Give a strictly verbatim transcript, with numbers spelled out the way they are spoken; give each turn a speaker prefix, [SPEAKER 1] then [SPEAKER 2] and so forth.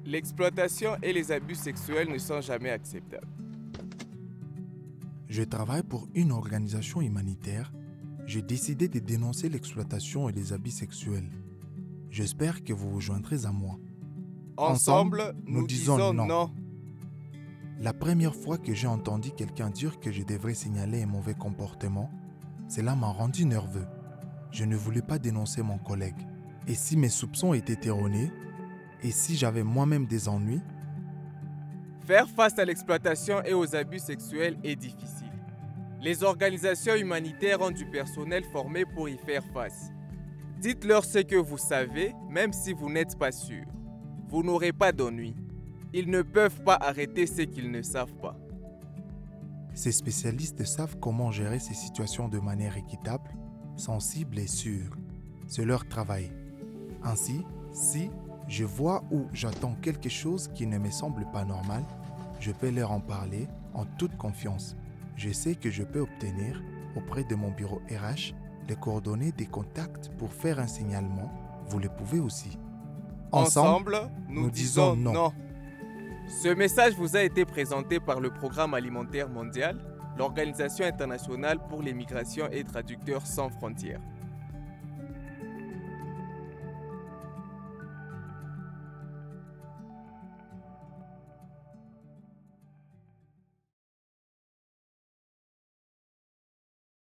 [SPEAKER 1] L'exploitation et les abus sexuels ne sont jamais acceptables.
[SPEAKER 2] Je travaille pour une organisation humanitaire. J'ai décidé de dénoncer l'exploitation et les abus sexuels. J'espère que vous vous joindrez à moi.
[SPEAKER 1] Ensemble, Ensemble nous, nous disons, disons non. non.
[SPEAKER 2] La première fois que j'ai entendu quelqu'un dire que je devrais signaler un mauvais comportement, cela m'a rendu nerveux. Je ne voulais pas dénoncer mon collègue. Et si mes soupçons étaient erronés? Et si j'avais moi-même des ennuis?
[SPEAKER 1] Faire face à l'exploitation et aux abus sexuels est difficile. Les organisations humanitaires ont du personnel formé pour y faire face. Dites-leur ce que vous savez, même si vous n'êtes pas sûr. Vous n'aurez pas d'ennui. Ils ne peuvent pas arrêter ce qu'ils ne savent pas.
[SPEAKER 2] Ces spécialistes savent comment gérer ces situations de manière équitable, sensible et sûre. C'est leur travail. Ainsi, si je vois ou j'attends quelque chose qui ne me semble pas normal, je peux leur en parler en toute confiance. Je sais que je peux obtenir, auprès de mon bureau R H, les coordonnées des contacts pour faire un signalement. Vous le pouvez aussi.
[SPEAKER 1] Ensemble, Ensemble nous, nous disons, disons non. non. Ce message vous a été présenté par le Programme alimentaire mondial, l'Organisation internationale pour les migrations et traducteurs sans frontières.